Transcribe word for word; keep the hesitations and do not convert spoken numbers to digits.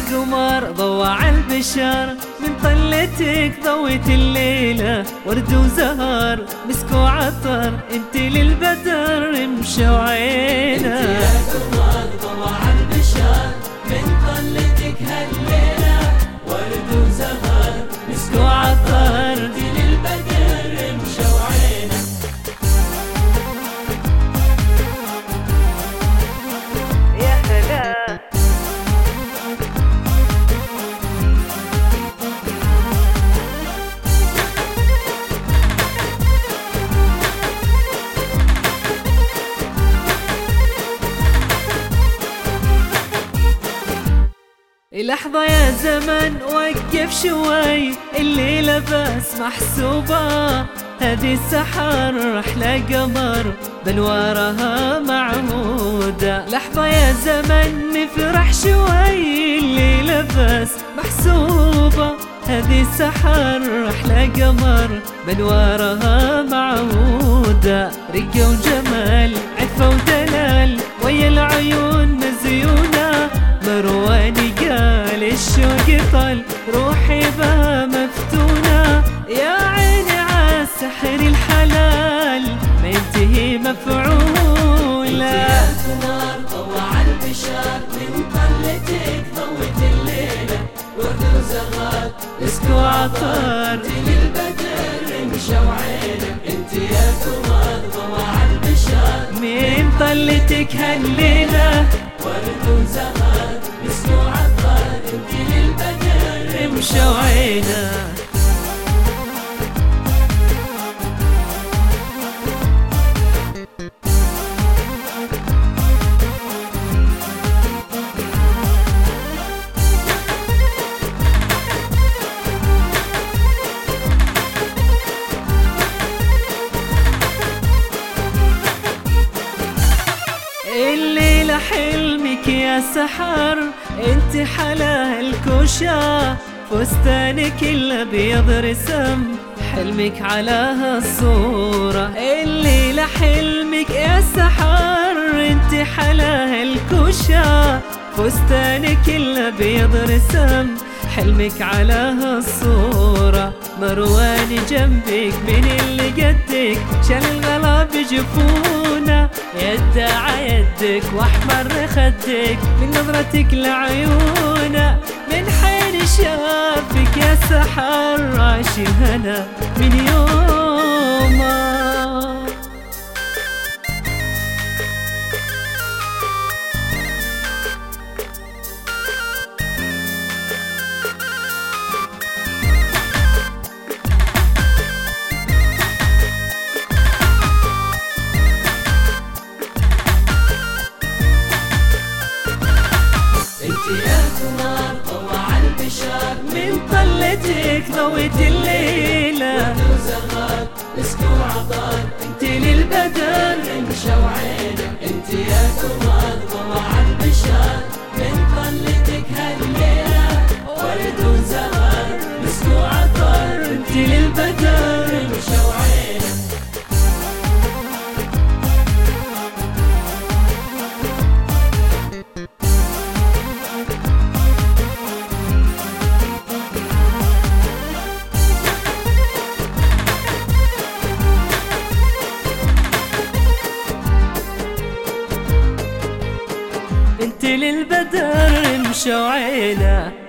قمر ضوع البشر، من طلتك ضويت الليلة ورد وزهر مسك وعطر، انت للبدر مشى وعينا. انت يا قمر ضوع البشر، من طلتك هالليلة ورد وزهر مسك وعطر، انت للبدر مشى وعينا. يا هلا لحظة يا زمن وقف شوي، الليلة بس محسوبة، هذه السحر رحلة قمر بنوارها معهودة. لحظة يا زمن نفرح شوي، الليلة بس محسوبة، هذه السحر رحلة قمر بنوارها معهودة. رقة وجمال عفة ودلال ويا العيون مزيونة، مرواني قال الشوق طل روحي بها مفتونة. يا عيني عالسحر الحلال ما ينتهي مفعولة. يا قمر ضوع البشر، من طلتك ضوت الليلة ورد وزغار مسك وعطر، انت للبدر مشى وعينا. انت يا قمر ضوع البشر، من طلتك هالليلة ورد وزغار مسك وعطر، انت للبدر مشى وعينا. الليلة حلمك يا سحر، انت حلا الكوشة، فستانك الابيض رسم حلمك على هالصورة. الليلة حلمك يا سحر، انت حلا الكوشة، فستانك الابيض رسم حلمك على هالصورة. مرواني جنبك من اللي قدك شال الغلا بجفونه، يده عيدك واحمر خدك من نظرتك لعيونه. من حين شافك يا سحر عاش الهنا من يومه. انت يا قمر ضوع البشر، من طلتك ضويت الليلة ورد وزغار مسك وعطر، انت للبدر مشى وعينا. انت يا قمر ضوع البشر، من طلتك هالليلة ورد وزغار مسك وعطر، انت للبدر مشى وعينا. انت للبدر مشى وعينا.